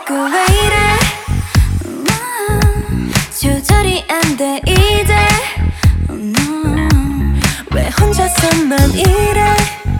자꾸 왜 이래 조절이 안 돼 이제 왜 혼자서만 이래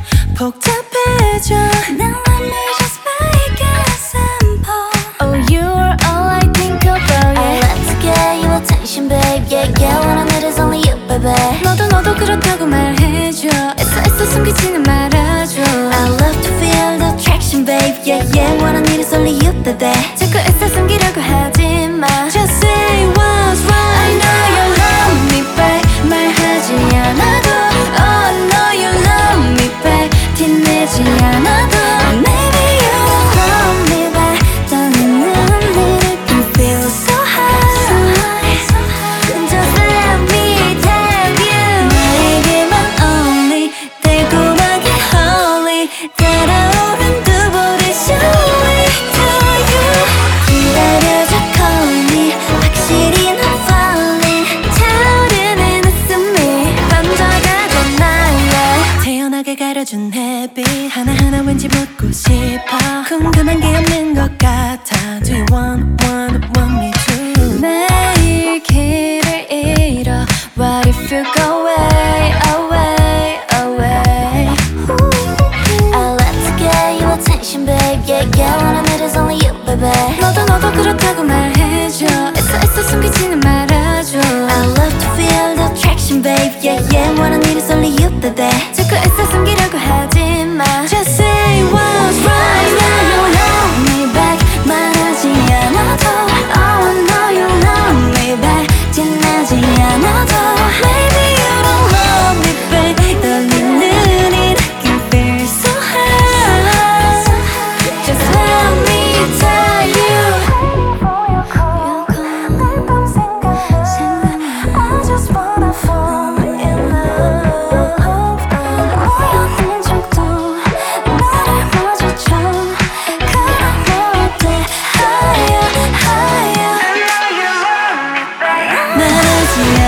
복잡해져 Now let me just make it simple Oh you are all I think about yeah. I love to get your attention babe Yeah yeah what I need is only you baby 너도 그렇다고 말해줘 애써 숨기지는 말아줘 I love to feel the attraction babe Yeah yeah what I need is only you baby 자꾸 애써 숨기려고 하지마 Just say what's right I know you love me babe 말하지 않아도 Oh I know you love me babe 티내지 않아도 Maybe you don't love me back 떠나는 네 느낌 feel so high Just let me tell you 나에게만 only 달콤하게 holy 달아오른 두 볼의 show it to you 기다려줘 call me 확실히 난 falling 차오르는 웃음이 번져가던 나의 태연하게 가려준 햇빛 하나하나 왠지 묻고 싶어 궁금한 게 없는 것 같아 Do you want me to 매일 길을 잃어 What if you go away away away I like to get your attention babe Yeah yeah what I need is only you baby 너도 그렇다고 말해줘 애써 숨기지는 말아줘 I love to feel the attraction babe Yeah yeah what I need is only you baby 자꾸 애써 숨기려고 하지마 Just say what's right now You love me back 말하지 않아도 Oh I know you love me back 지나지 않아도 Maybe you don't love me babe 떨리는 이 느낌 feel so high Just let me tell you 날 밤 생각 I just wanna fall in love 우연한 적도 나를 마주쳐 그럼 뭐 어때 higher higher 말하지